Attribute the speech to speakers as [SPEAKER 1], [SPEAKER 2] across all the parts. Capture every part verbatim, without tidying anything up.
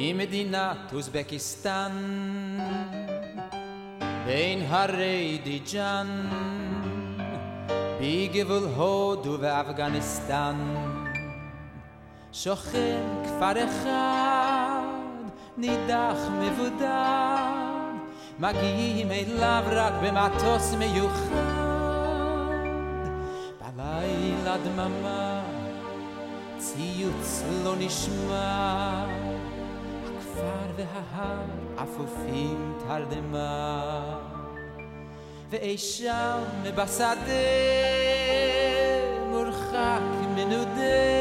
[SPEAKER 1] ממדינת אוזבקיסטן בין הרי דיג'אן בגבול הודו ואפגניסטן שוכן כפר אחד נידח מבודד מגיעים אליו רק במטוס מיוחד בלילה דממה ציוץ לא נשמע הכפר וההר אפופים תרדמה ואי שם בשדה מורחק מנודה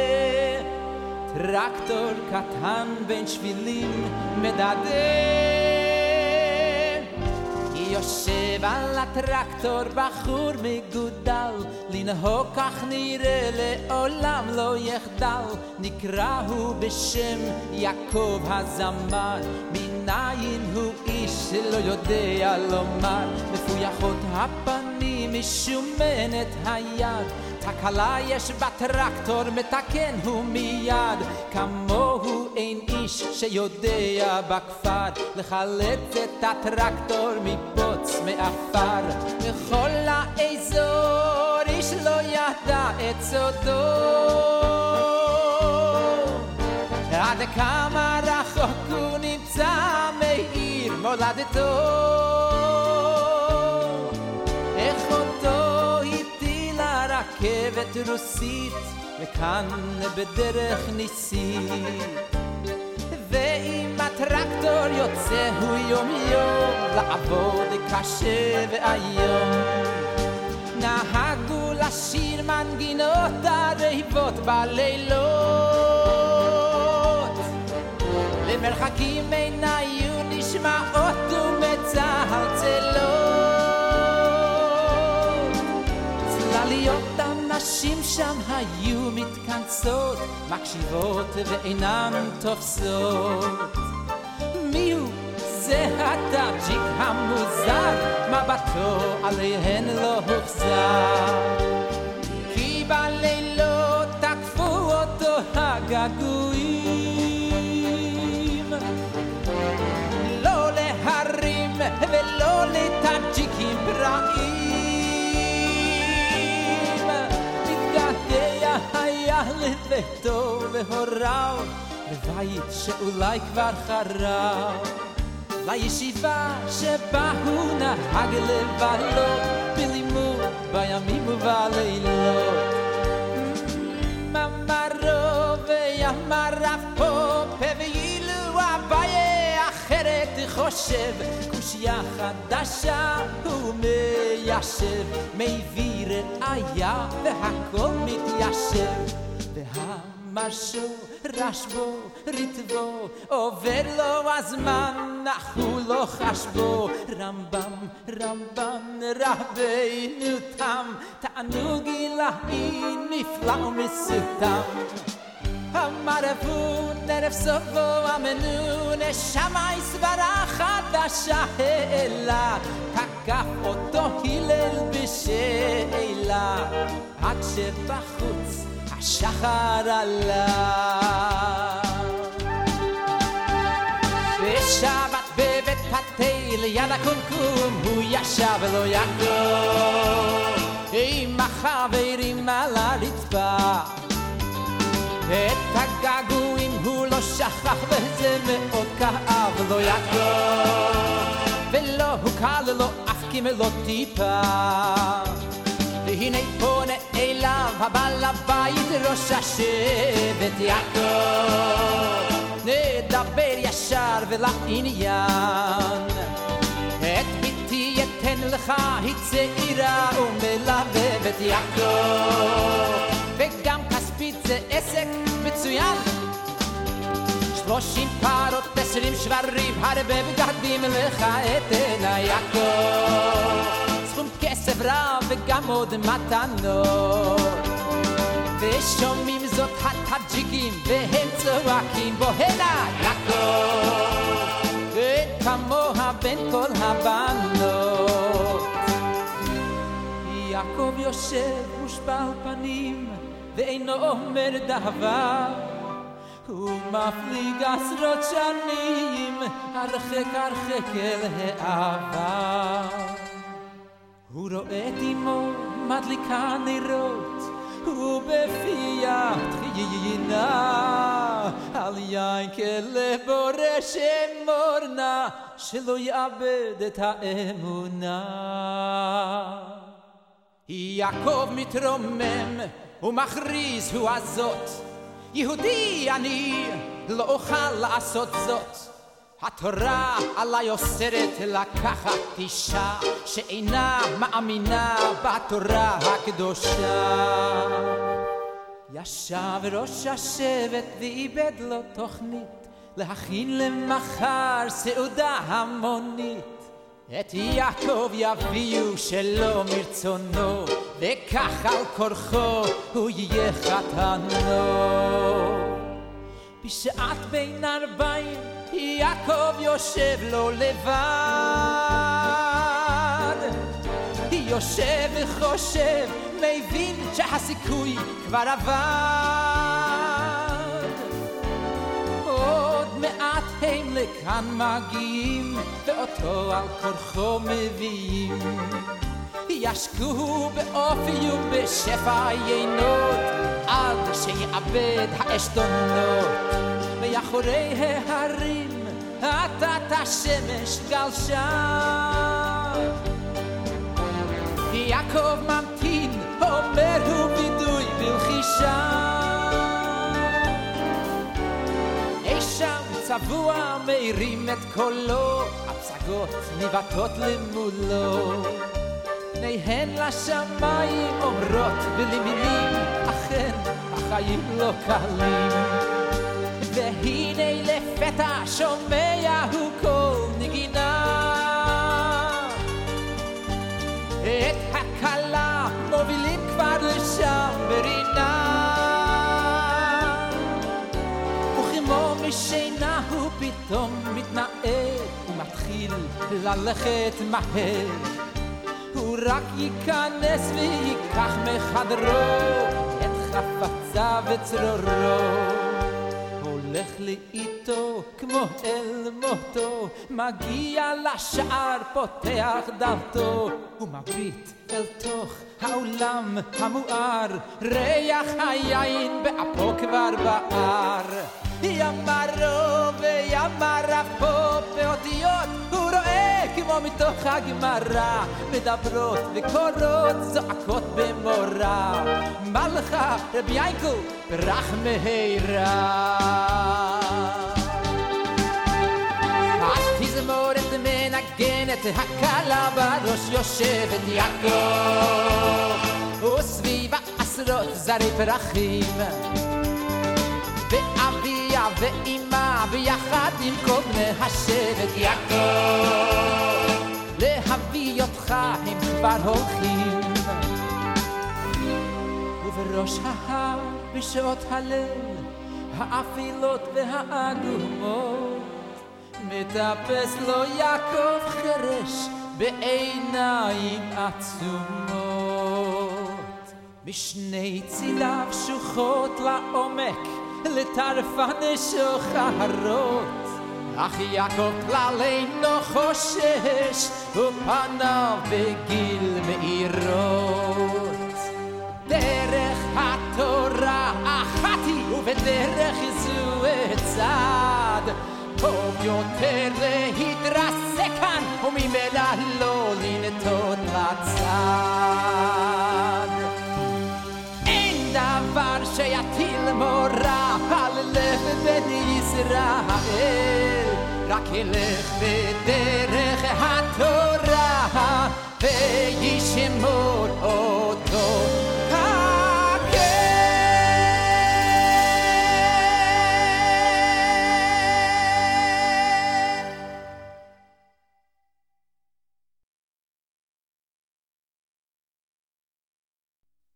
[SPEAKER 1] טרקטור קטן בין שבילים מדדה יושב על הטרקטור בחור מגודל לנהוג כך נראה לעולם לא יחדל נקרא הוא בשם יעקב הזמר מניין הוא איש שלא יודע לומר מפויחות הפנים משומנת היד תקלה יש בטרקטור מתקן הוא מיד כמוהו אין איש שיודע בכפר לחלץ את הטרקטור מבוץ מאפר בכל האזור איש לא ידע את סודו עד כמה רחוק הוא נמצא מעיר מולדתו איך אותו הטילה רכבת רוסית וכאן בדרך ניסית ואם הטרקטור יוצא הוא יום יום לעבוד קשה ואיום נהגו לשיר מנגינות הרהיבות בלילות למרחקים אין היו נשמעות ומצלצלות צלליות הנשים שם היו מתכנסות מקשיבות ואינן תופסות מיהו זה הטאג'יק המוזר מבטו עליהן לא הוחזר כי בלילות תקפו אותו הגעגועים לא להרים ולא לטאג'יקים פראים מתגעגע היה לביתו והוריו לבית שאולי כבר חרב לישיבה שבה הוא נהג לבלות בלימוד בימים ובלילות ממרו ויאמר רב פה ואילו הבעיה אחרת חושב קושיה חדשה הוא מיישב מביא ראיה והכל מתיישב והמרשו רשבו רטבו עובר לו הזמן אך הוא לא חשבו רמב"ם רמב"ם רבינו תם תענוג אלוהי נפלא ומסותם המרבון ערב סופו אמנו נשמה סברה חדשה העלה תקף אותו הלל בשאלה עד שבחוץ השחר עלה בשבת בבית התל יד הקומקום הוא ישב ולא יקום עם החברים על הרצפה את הגעגועים הוא לא שכח וזה מאוד כאב לא יקום ולא הוקל לו אף כמלוא טיפה והנה פונה אליו הבעל הבית ראש השבט יעקב נדבר ישר ולעניין את ביתי אתן לך היא צעירה ומלבבת יעקב וגם כספית זה עסק מצוין שלושים פרות עשרים שברים הרבה בגדים לך אתן יעקב סכום כסף רב וגם עוד מתנות ושומעים זאת הטאג'יקים והם צועקים בו הנה יעקב וכמוה בין כל הבנות יעקב יושב מושפל פנים ואינו אומר דבר ומפליג עשרות שנים הרחק הרחק אל העבר. הוא רואה את אמו מדליקה נרות ובפיה תחיינה על יין כלבורא שמורנה שלא יאבד את האמונה. יעקב מתרומם ומכריז הוא הזאת, יהודי אני לא אוכל לעשות זאת. התורה עליי אוסרת לקחת אישה שאינה מאמינה בתורה הקדושה. ישב ראש השבט ואיבד לו תוכנית להכין למחר סעודה המונית. את יעקב יביאו שלא מרצונו, וכך על כורחו הוא יהיה חתנו. בשעת בין ארבעים יעקב יושב לו לבד, יושב וחושב, מבין שהסיכוי כבר עבד. עוד מעט הם לכאן מגיעים ואותו על כורחו מביאים. ישקו באופי ובשפע יינות עד שיאבד העשתונות. מאחורי ההרים עטת השמש גלשה. יעקב ממתין אומר הוא וידוי בלחישה. אי שם צבוע מרים את קולו, הפסגות ניבטות למולו. פניהן לשמיים אומרות בלי מילים, אכן החיים לא קלים. והנה לפתע שומע הוא קול נגינה. את הכלה מובילים כבר לשם ברינה. וכמו משינה הוא פתאום מתנער ומתחיל ללכת מהר. הוא רק ייכנס ויקח מחדרו את חפציו וצרורו. הולך לאיתו כמו אל מותו, מגיע לשער פותח דלתו ומביט אל תוך העולם המואר. ריח היין באפו כבר בער. ימרו וימר אפו באותיות הוא רואה כמו מתוך הגמרא. מדברות וקורות זועקות במורה, מלכה רבי יעקב ברח מהירה. התזמורת מנגנת הכלה בראש יושבת יעקב, וסביבה עשרות זרי פרחים. ואביה ואימה ביחד עם כל בני השבט יעקב, להביא אותך הם כבר הולכים. ובראש ההר בשעות הליל האפילות והאדומות מטפס לו יעקב חרש בעיניים עצומות. משני ציליו שוחות לעומק לטרפן שוחרות, אך יעקב כלל אינו חושש ופניו בגיל מאירות. דרך התורה אחת היא ובדרך זו צד, טוב יותר להתרסק כאן וממילא לא לנטות לצד. אין דבר שיטיל מורא על לב בני ישראל, רק ילך בדרך התורה וישמור